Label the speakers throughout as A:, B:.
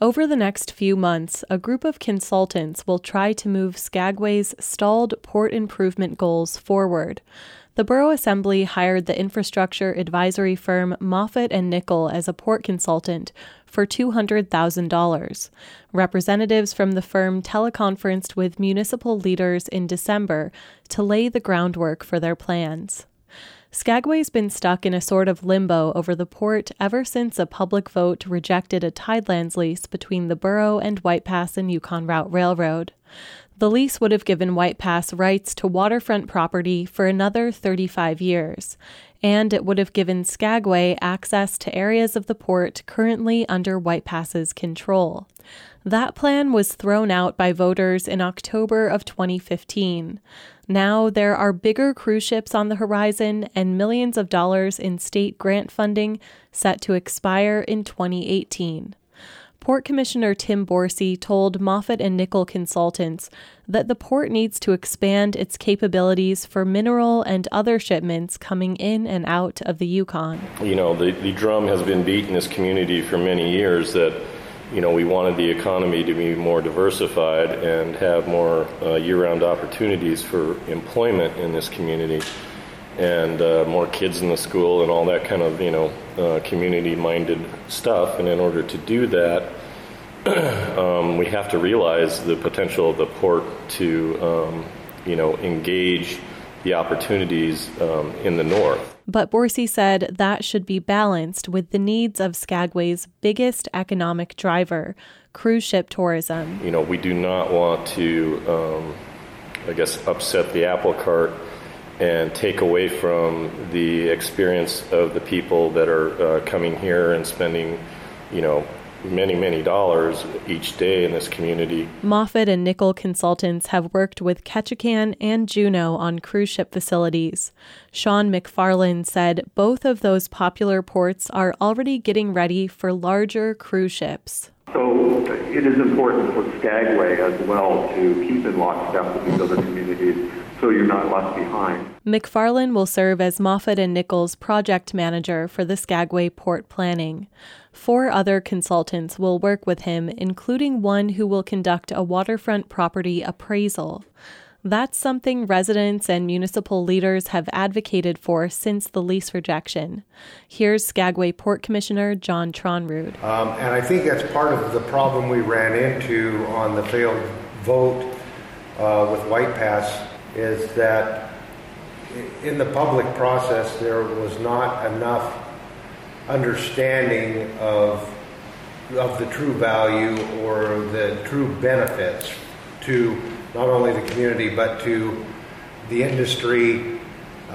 A: Over the next few months, a group of consultants will try to move Skagway's stalled port improvement goals forward. The Borough Assembly hired the infrastructure advisory firm Moffatt & Nichol as a port consultant for $200,000. Representatives from the firm teleconferenced with municipal leaders in December to lay the groundwork for their plans. Skagway's been stuck in a sort of limbo over the port ever since a public vote rejected a Tidelands lease between the borough and White Pass and Yukon Route Railroad. The lease would have given White Pass rights to waterfront property for another 35 years, and it would have given Skagway access to areas of the port currently under White Pass's control. That plan was thrown out by voters in October of 2015. Now there are bigger cruise ships on the horizon and millions of dollars in state grant funding set to expire in 2018. Port Commissioner Tim Borsey told Moffatt & Nichol consultants that the port needs to expand its capabilities for mineral and other shipments coming in and out of the Yukon.
B: The drum has been beat in this community for many years that, we wanted the economy to be more diversified and have more year-round opportunities for employment in this community and more kids in the school and all that kind of, community-minded stuff. And in order to do that, we have to realize the potential of the port to, engage the opportunities in the north.
A: But Borsey said that should be balanced with the needs of Skagway's biggest economic driver, cruise ship tourism.
B: We do not want to, upset the apple cart and take away from the experience of the people that are coming here and spending, many, many dollars each day in this community.
A: Moffatt & Nichol consultants have worked with Ketchikan and Juneau on cruise ship facilities. Sean McFarland said both of those popular ports are already getting ready for larger cruise ships.
C: So it is important for Skagway as well to keep in lockstep with these other communities so you're not left behind.
A: McFarland will serve as Moffatt & Nichol's project manager for the Skagway port planning. 4 other consultants will work with him, including one who will conduct a waterfront property appraisal. That's something residents and municipal leaders have advocated for since the lease rejection. Here's Skagway Port Commissioner John Tronrud.
D: And I think that's part of the problem we ran into on the failed vote with White Pass is that in the public process there was not enough understanding of the true value or the true benefits to not only the community but to the industry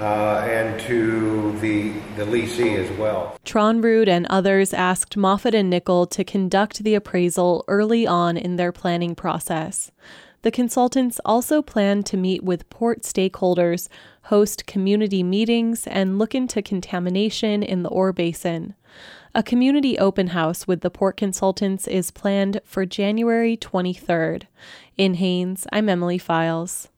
D: and to the lessee as well.
A: Tronrud and others asked Moffatt & Nichol to conduct the appraisal early on in their planning process. The consultants also plan to meet with port stakeholders, host community meetings, and look into contamination in the ore basin. A community open house with the port consultants is planned for January 23rd. In Haines, I'm Emily Files.